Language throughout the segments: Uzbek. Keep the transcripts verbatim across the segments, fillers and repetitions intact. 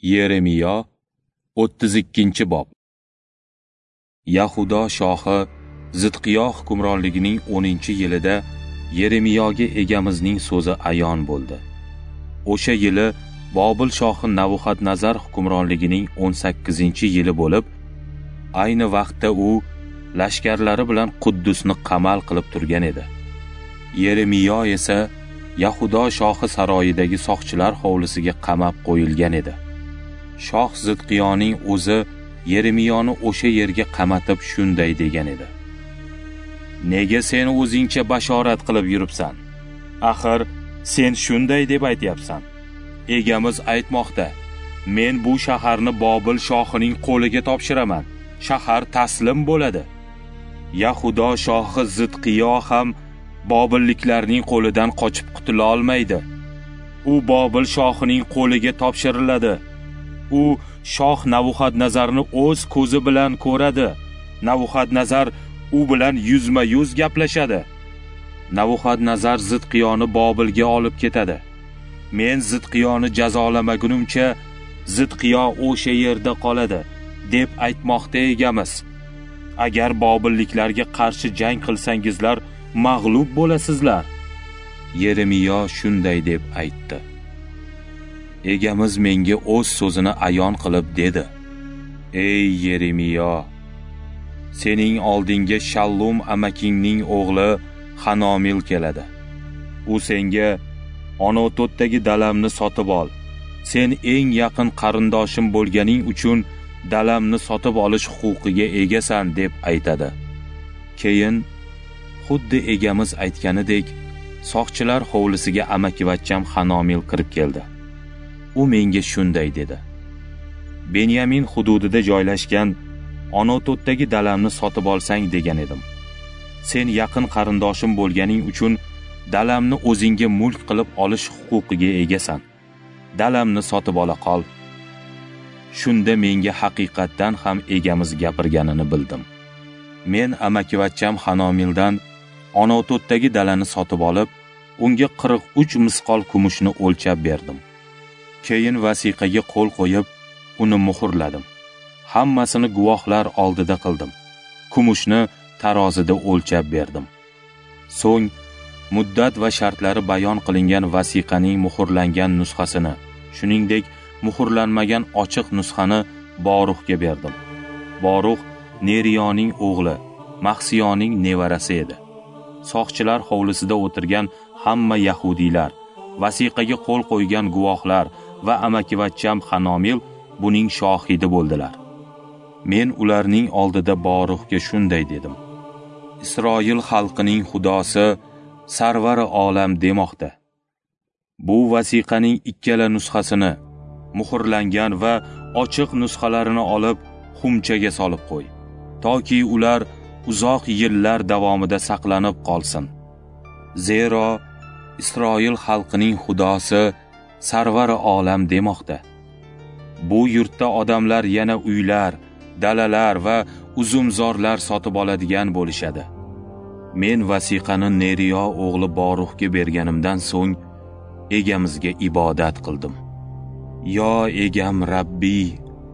Yeremiyo o'ttiz ikkinchi bob. Yahudo shohi Zidqiyo hukmronligining o'ninchi yilida Yeremiyoga egamizning so'zi ayon bo'ldi. O'sha yili Bobil shohi Navbuxatnazar hukmronligining o'n sakkizinchi yili bo'lib, ayni vaqtda u lashkarlari bilan Quddusni qamal qilib turgan edi. Yeremiyo esa Yahudo shohi saroyidagi soqchilar hovlisiga qamab qo'yilgan edi. Shoh Zidqiyoning o'zi Yeremiyoni o'sha yerga qamatib shunday degan edi: "Nega sen o'zingcha bashorat qilib yuribsan? Axir sen shunday deb aytyapsan. Egamiz aytmoqda: men bu shaharni Bobil shohining qo'liga topshiraman. Shahar taslim bo'ladi." Yahudo shohi Zidqiyo ham Bobilliklarning qo'lidan qochib qutula olmaydi. U Bobil shohining qo'liga topshiriladi. U shoh Navbuxatnazarni o'z ko'zi bilan ko'radi. Navbuxatnazar u bilan yuzma-yuz gaplashadi. Navbuxatnazar Zidqiyoni Bobilga olib ketadi. Men Zidqiyoni jazolamagunimcha Zidqiyo o'sha yerda qoladi, deb aytmoqda egamiz. Agar Bobilliklarga qarshi jang qilsangizlar, mag'lub bo'lasizlar. Yeremiyo shunday deb aytdi. Egamiz menga o'z so'zini ayon qilib dedi: "Ey Yeremiyo, sening oldinga Shallum amakingning o'g'li Hanomil keladi. U senga Anatotdagi dalamni sotib ol. Sen eng yaqin qarindoshim bo'lganing uchun dalamni sotib olish huquqiga egasan" deb aytadi. Keyin xuddi egamiz aytganidek soqchilar hovlisiga amakivachcham Hanomil kirib keldi. U menga shunday dedi: "Benyamin hududida joylashgan Anatotdagi dalamni sotib olsang degan edim. Sen yaqin qarindoshim bo'lganing uchun dalamni o'zingga mulk qilib olish huquqiga egasan. Dalamni sotib ola qol." Shunda menga haqiqatdan ham egamiz gapirganini bildim. Men amakivachcham Hanomildan Anatotdagi dalani sotib olib, unga qirq uch misqol kumushni o'lchab berdim. Keyin vasiqaga qo'l qo'yib, uni muhrladim. Hammasini guvohlar oldida qildim. Kumushni tarozida o'lchab berdim. So'ng muddat va shartlari bayon qilingan vasiqaning muhrlangan nusxasini, shuningdek muhrlanmagan ochiq nusxani Boruxga berdim. Boruh Neriyoning o'g'li, Mahsiyoning nevarasi edi. Soqchilar hovlisida o'tirgan hamma yahudiylar, vasiqaga qo'l qo'ygan guvohlar va amakivachcham Hanomil buning shohidi bo'ldilar. Men ularning oldida Boruxga shunday dedim: "Isroil xalqining xudosi Sarvari olam demoqda: bu vasiqaning ikkala nusxasini, muhrlangan va ochiq nusxalarini olib xumchaga solib qo'y, toki ular uzoq yillar davomida saqlanib qolsin. Zero Isroil xalqining xudosi Sarvari olam demoqda: bu yurtda odamlar yana uylar, dalalar va uzumzorlar sotib oladigan bo'lishadi." Men vasiqani Neriyo o'g'li Boruxga berganimdan so'ng egamizga ibodat qildim. "Yo egam Rabbiy,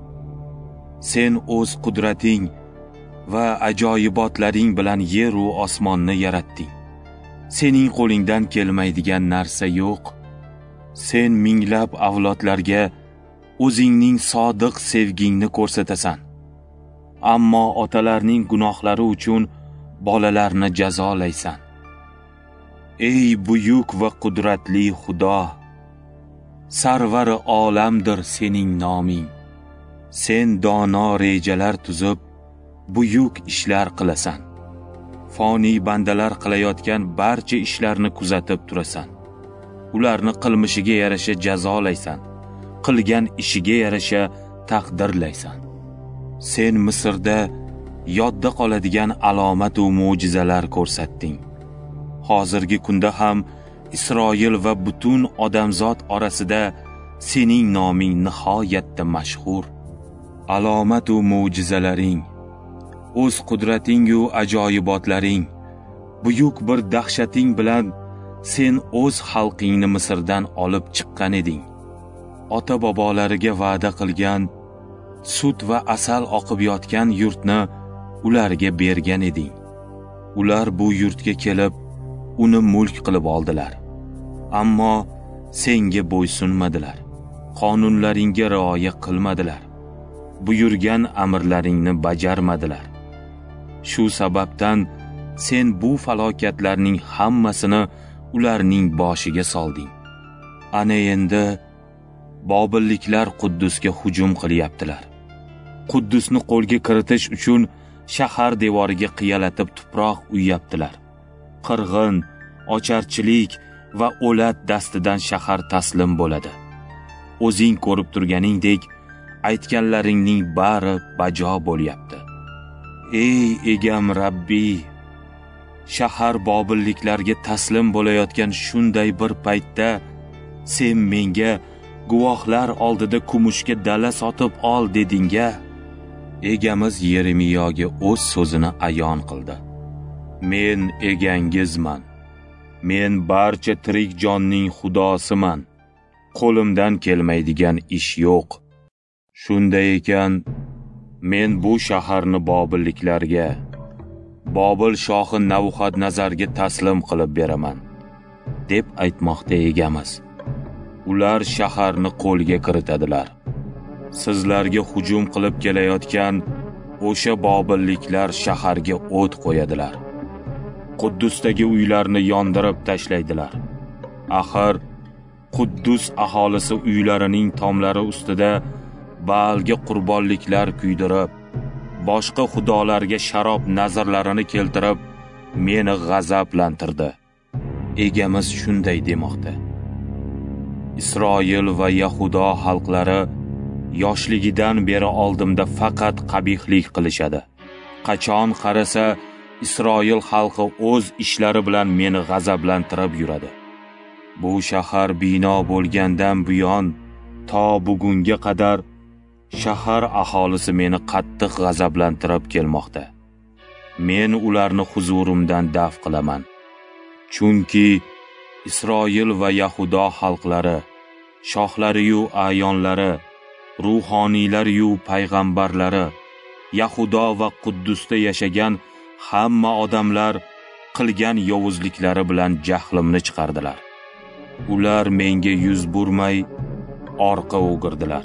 sen o'z qudrating va ajoyibotlaring bilan yer va osmonni yaratding. Sening qo'lingdan kelmaydigan narsa yo'q. Sen minglab avlodlarga o'zingning sodiq sevgingni ko'rsatasan. Ammo otalarning gunohlari uchun bolalarni jazolaysan. Ey buyuk va qudratli Xudo, Sarvari olamdir sening noming. Sen dono rejalar tuzib, buyuk ishlar qilasan. Foniy bandalar qilayotgan barcha ishlarni kuzatib turasan. Ularni qilmishiga yarasha jazolaysan, qilgan ishiga yarasha taqdirlaysan. Sen Misrda yodda qoladigan alomat va mo'jizalar ko'rsatding. Hozirgi kunda ham Isroil va butun odamzod orasida sening noming nihoyatda mashhur. Alomat va mo'jizalaring, o'z qudrating va ajoyibotlaring, buyuk bir dahshating bilan sen o'z xalqingni Misrdan olib chiqqan eding. ota bobolariga va'da qilgan sut va asal oqib yotgan yurtni ularga bergan eding. Ular bu yurtga kelib, uni mulk qilib oldilar. Ammo senga bo'ysunmadilar. Qonunlaringga rioya qilmadilar. Buyurgan amrlaringni bajarmadilar. Shu sababdan sen bu falokatlarning hammasini ularning boshiga solding. Ana endi Bobilliklar Quddusga hujum qilyaptilar. Quddusni qo'lga kiritish uchun shahar devoriga qiyalatib tuproq uyyaptilar. Qirg'in, ocharchilik va o'lat dastidan shahar taslim bo'ladi. O'zing ko'rib turganingdek, aytganlaringning bari bajo bo'lyapti. Ey egam Rabbiy, shahar Bobilliklarga taslim bo'layotgan shunday bir paytda sen menga guvohlar oldida kumushga dala sotib ol dedinga. Egamiz Yeremiyoga o'z so'zini ayon qildi. Men egangizman. Men barcha tirik jonning xudosiman. Qo'limdan kelmaydigan ish yo'q. Shunday ekan, men bu shaharni Bobilliklarga, Bobil shohi Navxadnazarga taslim qilib beraman, deb aytmoqda egamiz. Ular shaharni qo'lga kiritadilar. Sizlarga hujum qilib kelayotgan o'sha Bobilliklar shaharga o't qo'yadilar. Quddusdagi uylarni yondirib tashlaydilar. Axir Quddus aholisi uylarining tomlari ustida Baalga qurbonliklar kuydirib, boshqa xudolarga sharob nazarlarini keltirib, meni g'azablantirdi. Egamiz shunday demoqda. Isroil va Yahudo xalqlari yoshligidan beri oldimda faqat qabihlik qilishadi. Qachon qarasa, Isroil xalqi o'z ishlari bilan meni g'azablantirib yuradi. Bu shahar bino bo'lgandan buyon to bugunga qadar shahar aholisi meni qattiq g'azablantirib kelmoqda. Men ularni huzurimdan daf qilaman. Chunki Isroil va Yahudo xalqlari, shohlari-yu ayonlari, ruhoniylar-yu payg'ambarlari, Yahudo va Quddusda yashagan hamma odamlar qilgan yovuzliklari bilan jahlimni chiqardilar. Ular menga yuz burmay, orqa o'girdilar.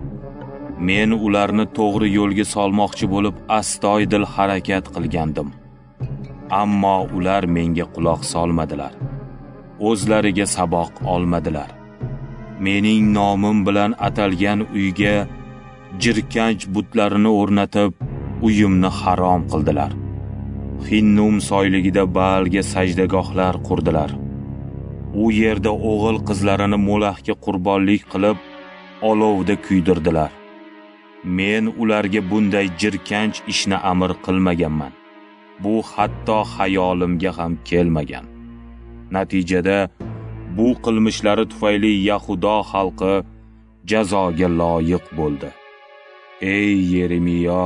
Men ularni to'g'ri yo'lga solmoqchi bo'lib astoydil harakat qilgandim. Ammo ular menga quloq solmadilar. O'zlariga saboq olmadilar. Mening nomim bilan atalgan uyga jirkanch butlarini o'rnatib, uyimni harom qildilar. Hinnum soyligida Baalga sajdagohlar qurdilar. U yerda o'g'il qizlarini Mo'lahga qurbonlik qilib, olovda kuydirdilar. Men ularga bunday jirkanch ishni amr qilmaganman. Bu hatto xayolimga ham kelmagan. Natijada bu qilmishlari tufayli Yahudo xalqi jazoga loyiq bo'ldi. Ey Yeremiyo,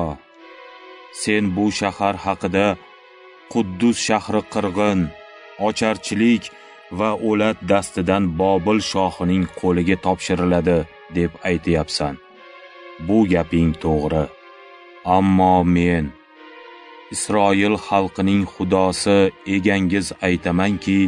sen bu shahar haqida Quddus shahri qirg'in, ocharchilik va o'lat dastidan Bobil shohining qo'liga topshiriladi deb aytayapsan. Bu gaping to'g'ri. Ammo men Isroil xalqining xudosi egangiz aytamanki,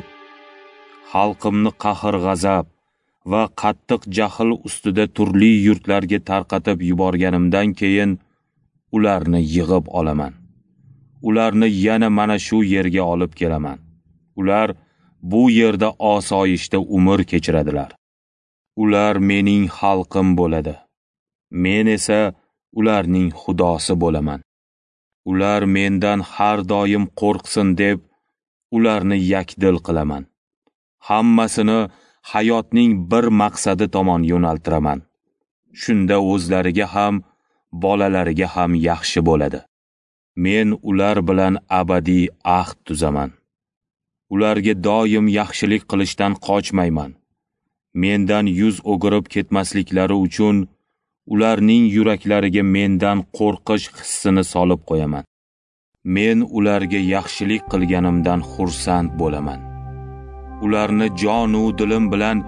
xalqimni qahr g'azab va qattiq jahl ustida turli yurtlarga tarqatib yuborganimdan keyin ularni yig'ib olaman. Ularni yana mana shu yerga olib kelaman. Ular bu yerda osoyishta umr kechiradilar. Ular mening xalqim bo'ladi. Men esa ularning xudosi bo'laman. Ular mendan har doim qo'rqsin deb ularni yakdil qilaman. Hammasini hayotning bir maqsadi tomon yo'naltiraman. Shunda o'zlariga ham, bolalariga ham yaxshi bo'ladi. Men ular bilan abadiy ahd tuzaman. Ularga doim yaxshilik qilishdan qochmayman. Mendan yuz o'girib ketmasliklari uchun ularning yuraklariga mendan qo'rqish hissini solib qo'yaman. Men ularga yaxshilik qilganimdan xursand bo'laman. Ularni jon va dilim bilan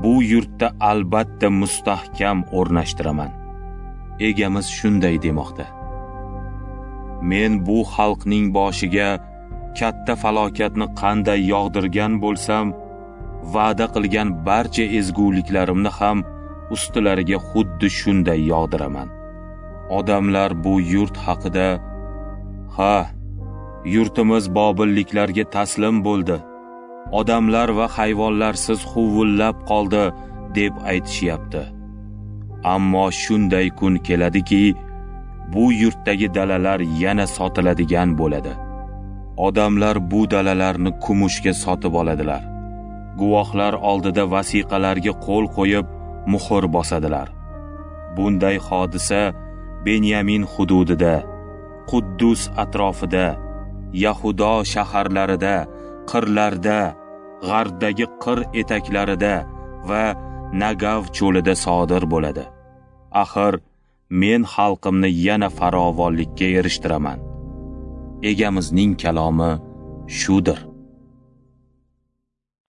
bu yurtda albatta mustahkam o'rnashtiraman. Egamiz shunday demoqda: men bu xalqning boshiga katta falokatni qanday yog'dirgan bo'lsam, va'da qilgan barcha ezguliklarimni ham ustilariga xuddi shunday yog'diraman. Odamlar bu yurt haqida: ha, yurtimiz bobilliklarga taslim bo'ldi, odamlar va hayvonlarsiz huvullab qoldi deb aytishyapti. Ammo shunday kun keladiki, bu yurtdagi dalalar yana sotiladigan bo'ladi. Odamlar bu dalalarni kumushga sotib oladilar. Guvohlar oldida vasiqalarga qo'l qo'yib muhr bosadilar. Bunday hodisa Benyamin hududida, Quddus atrofida, Yahudo shaharlarida, qirlarda, g'arbdagi qir etaklarida va Nagav cho'lida sodir bo'ladi. Axir men xalqimni yana farovonlikka erishtiraman. Egamizning kalomi shudir.